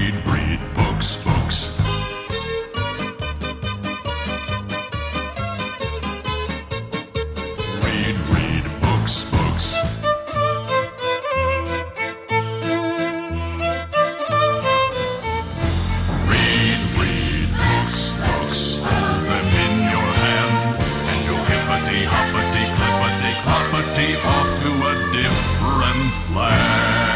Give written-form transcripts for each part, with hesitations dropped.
read books, books. Read books, books. Read books, books. Hold them in your hand, and you'll hippity hoppity clippity cloppity off to a different land.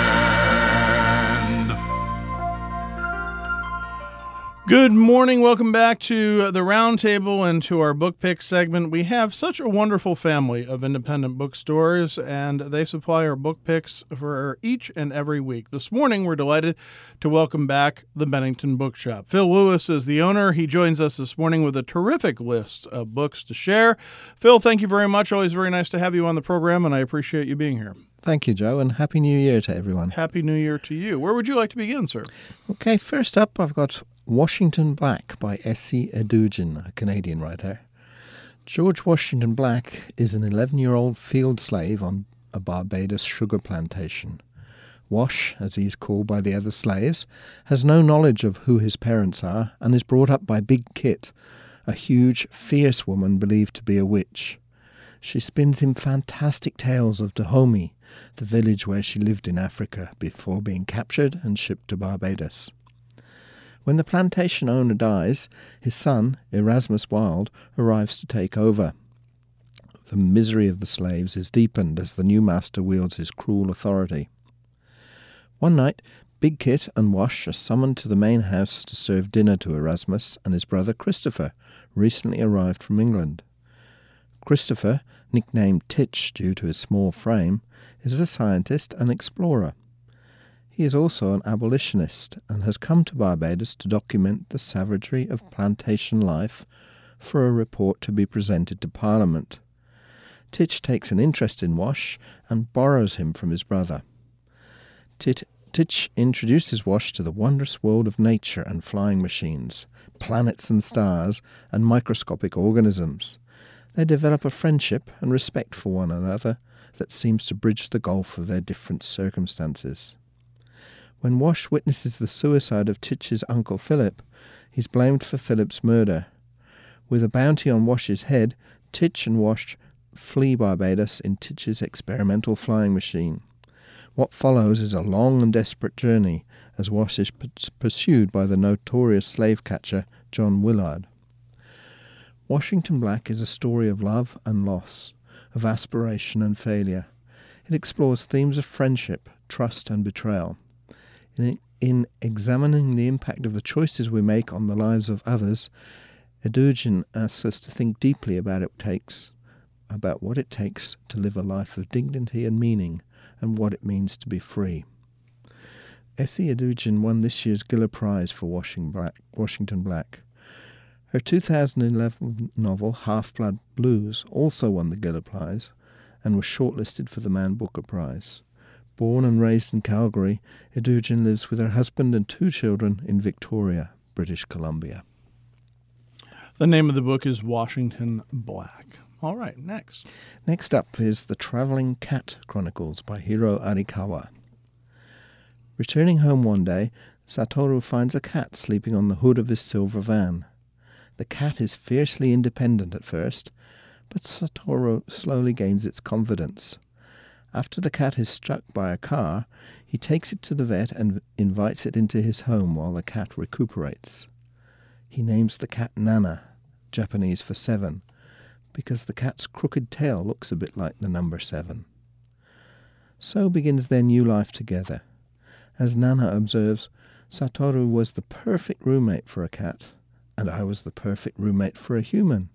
Good morning. Welcome back to the Roundtable and to our book pick segment. We have such a wonderful family of independent bookstores, and they supply our book picks for each and every week. This morning, we're delighted to welcome back the Bennington Bookshop. Phil Lewis is the owner. He joins us this morning with a terrific list of books to share. Phil, thank you very much. Always very nice to have you on the program, and I appreciate you being here. Thank you, Joe, and Happy New Year to everyone. Happy New Year to you. Where would you like to begin, sir? Okay, first up, I've got Washington Black by Essie Edugyan, a Canadian writer. George Washington Black is an 11-year-old field slave on a Barbados sugar plantation. Wash, as he's called by the other slaves, has no knowledge of who his parents are and is brought up by Big Kit, a huge, fierce woman believed to be a witch. She spins him fantastic tales of Dahomey, the village where she lived in Africa before being captured and shipped to Barbados. When the plantation owner dies, his son, Erasmus Wilde, arrives to take over. The misery of the slaves is deepened as the new master wields his cruel authority. One night, Big Kit and Wash are summoned to the main house to serve dinner to Erasmus and his brother Christopher, recently arrived from England. Christopher, nicknamed Titch due to his small frame, is a scientist and explorer. He is also an abolitionist and has come to Barbados to document the savagery of plantation life for a report to be presented to Parliament. Titch takes an interest in Wash and borrows him from his brother. Titch introduces Wash to the wondrous world of nature and flying machines, planets and stars, and microscopic organisms. They develop a friendship and respect for one another that seems to bridge the gulf of their different circumstances. When Wash witnesses the suicide of Titch's uncle Philip, he's blamed for Philip's murder. With a bounty on Wash's head, Titch and Wash flee Barbados in Titch's experimental flying machine. What follows is a long and desperate journey, as Wash is pursued by the notorious slave catcher John Willard. Washington Black is a story of love and loss, of aspiration and failure. It explores themes of friendship, trust and betrayal. In examining the impact of the choices we make on the lives of others, Edugyan asks us to think deeply about what it takes to live a life of dignity and meaning, and what it means to be free. Essie Edugyan won this year's Giller Prize for Washington Black. Her 2011 novel, Half-Blood Blues, also won the Giller Prize and was shortlisted for the Man Booker Prize. Born and raised in Calgary, Edugyan lives with her husband and 2 children in Victoria, British Columbia. The name of the book is Washington Black. All right, next. Next up is The Travelling Cat Chronicles by Hiro Arikawa. Returning home one day, Satoru finds a cat sleeping on the hood of his silver van. The cat is fiercely independent at first, but Satoru slowly gains its confidence. After the cat is struck by a car, he takes it to the vet and invites it into his home while the cat recuperates. He names the cat Nana, Japanese for 7, because the cat's crooked tail looks a bit like the number 7. So begins their new life together. As Nana observes, Satoru was the perfect roommate for a cat, and I was the perfect roommate for a human.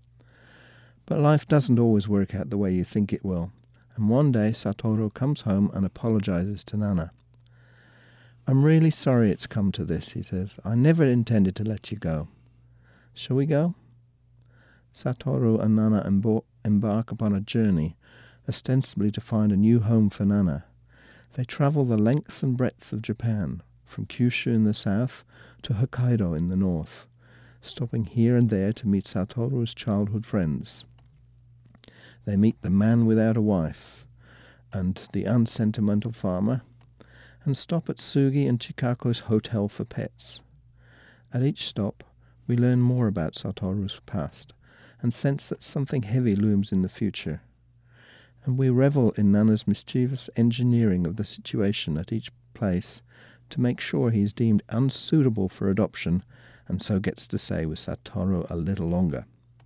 But life doesn't always work out the way you think it will, and one day Satoru comes home and apologizes to Nana. "I'm really sorry it's come to this," he says. "I never intended to let you go. Shall we go?" Satoru and Nana embark upon a journey, ostensibly to find a new home for Nana. They travel the length and breadth of Japan, from Kyushu in the south to Hokkaido in the north, stopping here and there to meet Satoru's childhood friends. They meet the man without a wife, and the unsentimental farmer, and stop at Sugi and Chikako's Hotel for Pets. At each stop, we learn more about Satoru's past and sense that something heavy looms in the future. And we revel in Nana's mischievous engineering of the situation at each place to make sure he is deemed unsuitable for adoption and so gets to stay with Satoru a little longer.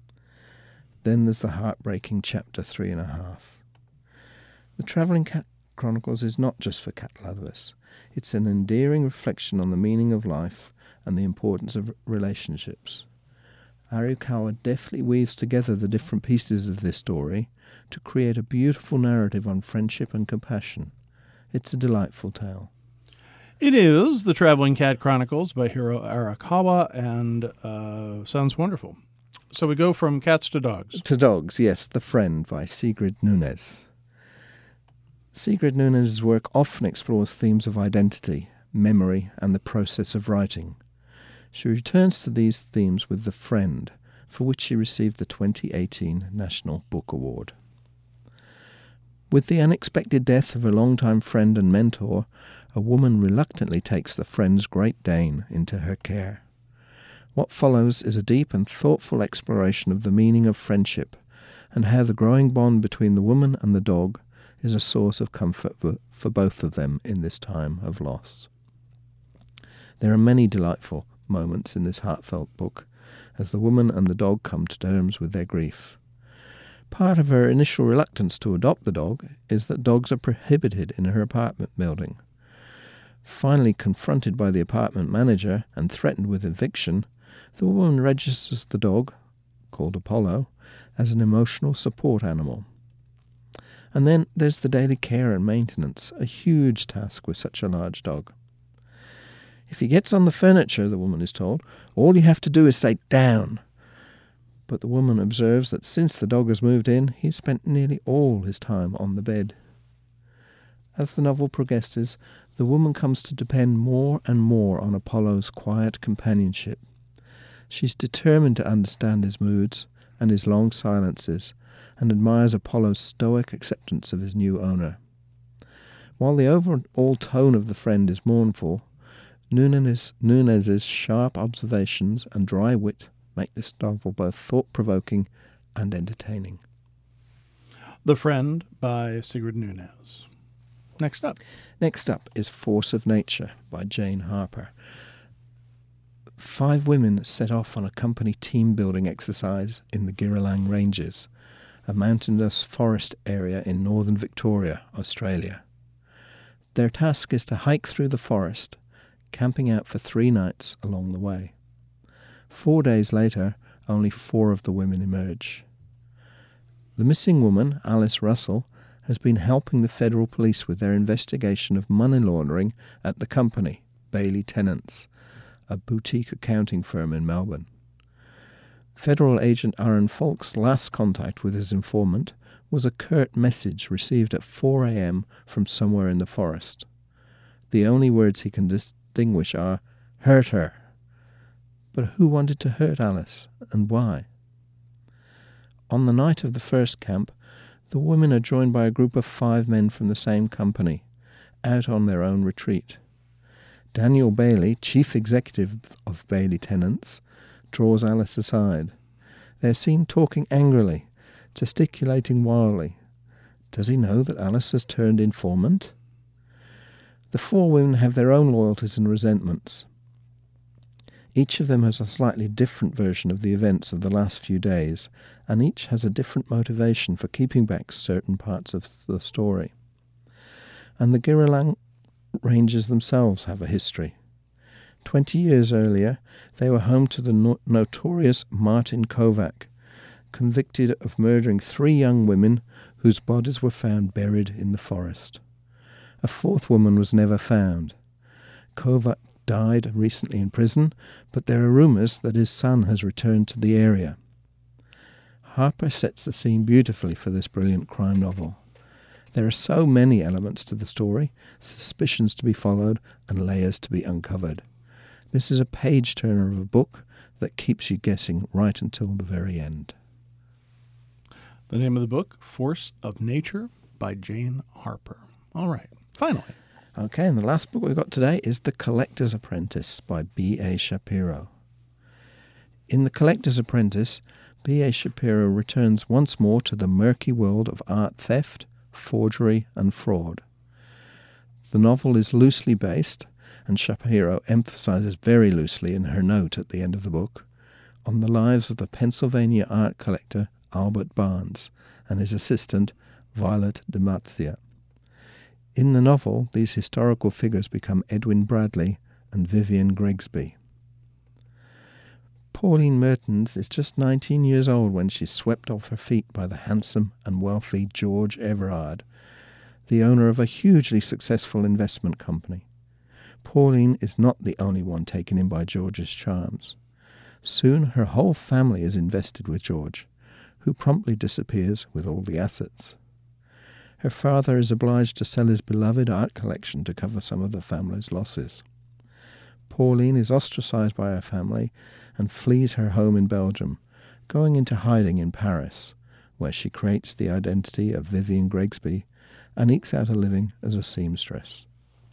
Then there's the heartbreaking chapter 3.5. The Travelling Cat Chronicles is not just for cat lovers. It's an endearing reflection on the meaning of life and the importance of relationships. Arakawa deftly weaves together the different pieces of this story to create a beautiful narrative on friendship and compassion. It's a delightful tale. It is The Traveling Cat Chronicles by Hiro Arakawa, and sounds wonderful. So we go from cats to dogs. To dogs, yes, The Friend by Sigrid Nunez. Sigrid Nunez's work often explores themes of identity, memory, and the process of writing. She returns to these themes with The Friend, for which she received the 2018 National Book Award. With the unexpected death of a longtime friend and mentor, a woman reluctantly takes the friend's Great Dane into her care. What follows is a deep and thoughtful exploration of the meaning of friendship and how the growing bond between the woman and the dog is a source of comfort for both of them in this time of loss. There are many delightful moments in this heartfelt book as the woman and the dog come to terms with their grief. Part of her initial reluctance to adopt the dog is that dogs are prohibited in her apartment building. Finally confronted by the apartment manager and threatened with eviction, the woman registers the dog, called Apollo, as an emotional support animal. And then there's the daily care and maintenance, a huge task with such a large dog. If he gets on the furniture, the woman is told, all you have to do is say down. But the woman observes that since the dog has moved in, he's spent nearly all his time on the bed. As the novel progresses, the woman comes to depend more and more on Apollo's quiet companionship. She's determined to understand his moods and his long silences, and admires Apollo's stoic acceptance of his new owner. While the overall tone of The Friend is mournful, Nunez's sharp observations and dry wit make this novel both thought-provoking and entertaining. The Friend by Sigrid Nunez. Next up is Force of Nature by Jane Harper. 5 women set off on a company team-building exercise in the Girralang Ranges, a mountainous forest area in northern Victoria, Australia. Their task is to hike through the forest, camping out for 3 nights along the way. 4 days later, only 4 of the women emerge. The missing woman, Alice Russell, has been helping the federal police with their investigation of money laundering at the company, Bailey Tennants, a boutique accounting firm in Melbourne. Federal agent Aaron Falk's last contact with his informant was a curt message received at 4 a.m. from somewhere in the forest. The only words he can distinguish are, "Hurt her." But who wanted to hurt Alice, and why? On the night of the first camp, the women are joined by a group of 5 men from the same company, out on their own retreat. Daniel Bailey, chief executive of Bailey Tennants, draws Alice aside. They are seen talking angrily, gesticulating wildly. Does he know that Alice has turned informant? The 4 women have their own loyalties and resentments. Each of them has a slightly different version of the events of the last few days, and each has a different motivation for keeping back certain parts of the story. And the Girralang Ranges themselves have a history. 20 years earlier, they were home to the notorious Martin Kovac, convicted of murdering 3 young women whose bodies were found buried in the forest. A 4th woman was never found. Kovac died recently in prison, but there are rumours that his son has returned to the area. Harper sets the scene beautifully for this brilliant crime novel. There are so many elements to the story, suspicions to be followed and layers to be uncovered. This is a page-turner of a book that keeps you guessing right until the very end. The name of the book, Force of Nature by Jane Harper. All right, finally. Okay, and the last book we've got today is The Collector's Apprentice by B.A. Shapiro. In The Collector's Apprentice, B.A. Shapiro returns once more to the murky world of art theft, forgery, and fraud. The novel is loosely based, and Shapiro emphasizes very loosely in her note at the end of the book, on the lives of the Pennsylvania art collector Albert Barnes and his assistant Violet DiMarzia. In the novel, these historical figures become Edwin Bradley and Vivian Grigsby. Pauline Mertens is just 19 years old when she's swept off her feet by the handsome and wealthy George Everard, the owner of a hugely successful investment company. Pauline is not the only one taken in by George's charms. Soon her whole family is invested with George, who promptly disappears with all the assets. Her father is obliged to sell his beloved art collection to cover some of the family's losses. Pauline is ostracized by her family and flees her home in Belgium, going into hiding in Paris, where she creates the identity of Vivian Grigsby and ekes out a living as a seamstress.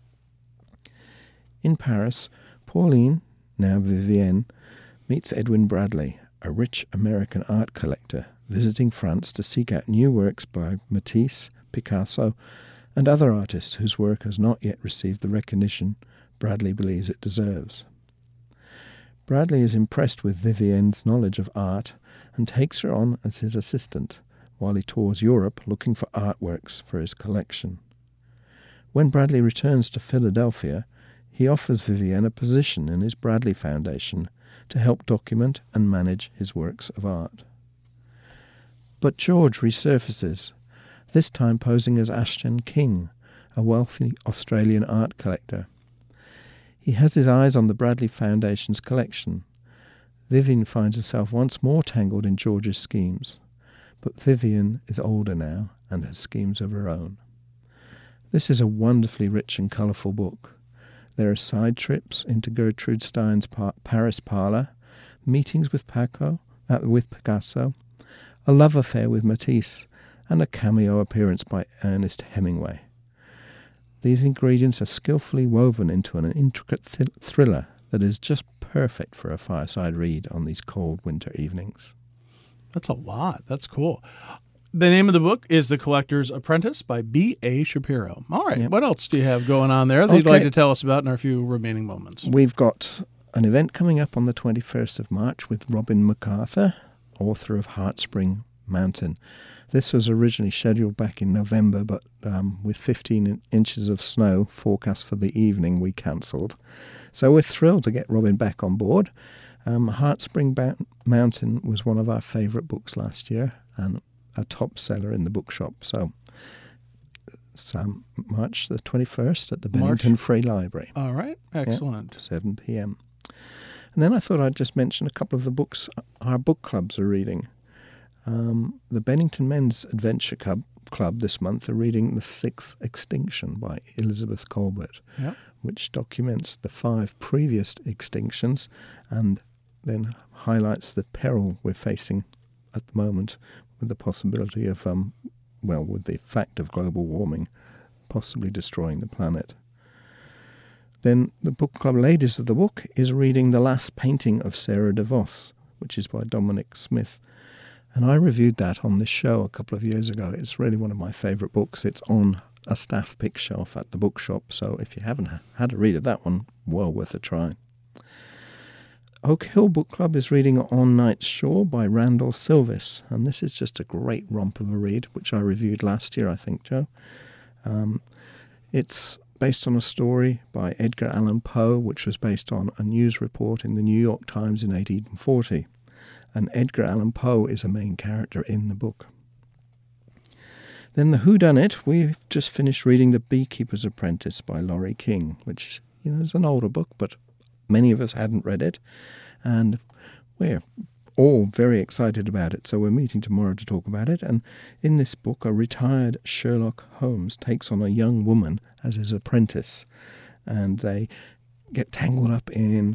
In Paris, Pauline, now Vivienne, meets Edwin Bradley, a rich American art collector, visiting France to seek out new works by Matisse, Picasso, and other artists whose work has not yet received the recognition Bradley believes it deserves. Bradley is impressed with Vivienne's knowledge of art and takes her on as his assistant while he tours Europe looking for artworks for his collection. When Bradley returns to Philadelphia, he offers Vivienne a position in his Bradley Foundation to help document and manage his works of art. But George resurfaces, this time posing as Ashton King, a wealthy Australian art collector. He has his eyes on the Bradley Foundation's collection. Vivian finds herself once more tangled in George's schemes, but Vivian is older now and has schemes of her own. This is a wonderfully rich and colourful book. There are side trips into Gertrude Stein's Paris parlour, meetings with Picasso, a love affair with Matisse, and a cameo appearance by Ernest Hemingway. These ingredients are skillfully woven into an intricate thriller that is just perfect for a fireside read on these cold winter evenings. That's a lot. That's cool. The name of the book is The Collector's Apprentice by B.A. Shapiro. All right. Yep. What else do you have going on there that you'd like to tell us about in our few remaining moments? We've got an event coming up on the 21st of March with Robin MacArthur, author of Heartspring Mountain. This was originally scheduled back in November, but with 15 inches of snow forecast for the evening, we cancelled. So we're thrilled to get Robin back on board. Heartspring Mountain was one of our favourite books last year and a top seller in the bookshop. So March the 21st at the Bennington Free Library. All right. Excellent. 7 p.m. And then I thought I'd just mention a couple of the books our book clubs are reading. The Bennington Men's Adventure Club this month are reading The Sixth Extinction by Elizabeth Colbert, which documents the 5 previous extinctions and then highlights the peril we're facing at the moment with the possibility of, with the fact of global warming possibly destroying the planet. Then the book club ladies of the book is reading The Last Painting of Sarah DeVos, which is by Dominic Smith. And I reviewed that on this show a couple of years ago. It's really one of my favourite books. It's on a staff pick shelf at the bookshop, so if you haven't had a read of that one, well worth a try. Oak Hill Book Club is reading On Night's Shore by Randall Silvis, and this is just a great romp of a read, which I reviewed last year, I think, Joe. It's based on a story by Edgar Allan Poe, which was based on a news report in the New York Times in 1840. And Edgar Allan Poe is a main character in the book. Then the Whodunit, we've just finished reading The Beekeeper's Apprentice by Laurie King, which is an older book, but many of us hadn't read it, and we're all very excited about it, so we're meeting tomorrow to talk about it. And in this book, a retired Sherlock Holmes takes on a young woman as his apprentice, and they get tangled up in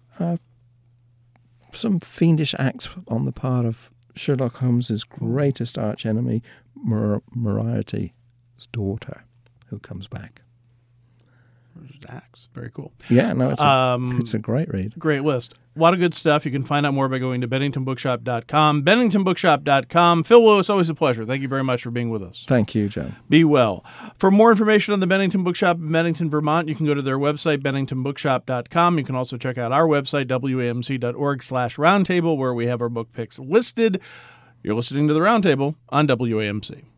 some fiendish acts on the part of Sherlock Holmes's greatest archenemy, Moriarty's daughter, who comes back. Acts. Very cool. Yeah, no, it's a great read. Great list. A lot of good stuff. You can find out more by going to BenningtonBookshop.com. BenningtonBookshop.com. Phil Lewis, always a pleasure. Thank you very much for being with us. Thank you, Joe. Be well. For more information on the Bennington Bookshop in Bennington, Vermont, you can go to their website, BenningtonBookshop.com. You can also check out our website, WAMC.org/roundtable, where we have our book picks listed. You're listening to The Roundtable on WAMC.